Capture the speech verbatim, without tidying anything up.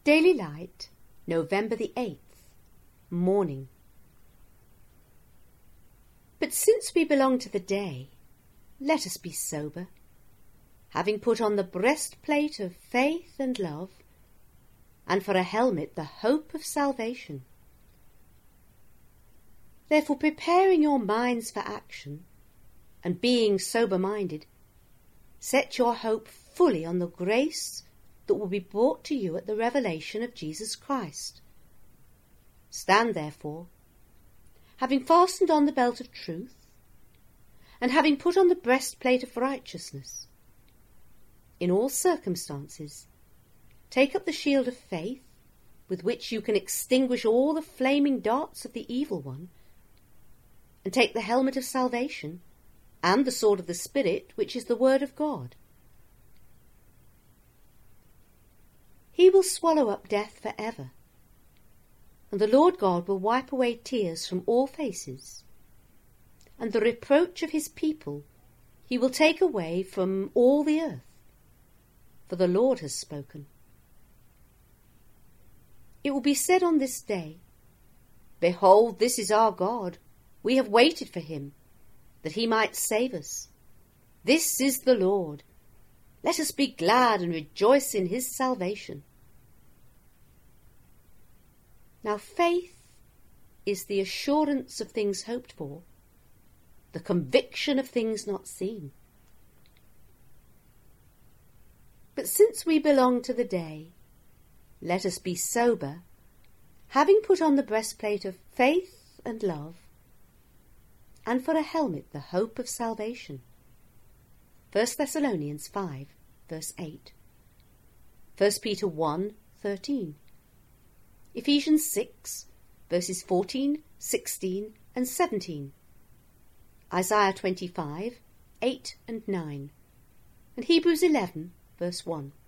Daily Light, November the eighth, Morning. But since we belong to the day, let us be sober, having put on the breastplate of faith and love, and for a helmet the hope of salvation. Therefore, preparing your minds for action, and being sober-minded, set your hope fully on the grace that will be brought to you at the revelation of Jesus Christ. Stand therefore, having fastened on the belt of truth, and having put on the breastplate of righteousness. In all circumstances, take up the shield of faith, with which you can extinguish all the flaming darts of the evil one, and take the helmet of salvation, and the sword of the Spirit, which is the word of God. He will swallow up death for ever, and the Lord God will wipe away tears from all faces, and the reproach of his people he will take away from all the earth, for the Lord has spoken. It will be said on this day, Behold, this is our God, we have waited for him, that he might save us. This is the Lord. Let us be glad and rejoice in his salvation. Now faith is the assurance of things hoped for, the conviction of things not seen. But since we belong to the day, let us be sober, having put on the breastplate of faith and love, and for a helmet the hope of salvation. First Thessalonians five, verse eight. First Peter one, thirteen. Ephesians six, verses fourteen, sixteen, and seventeen. Isaiah twenty-five, eight and nine. And Hebrews eleven, verse one.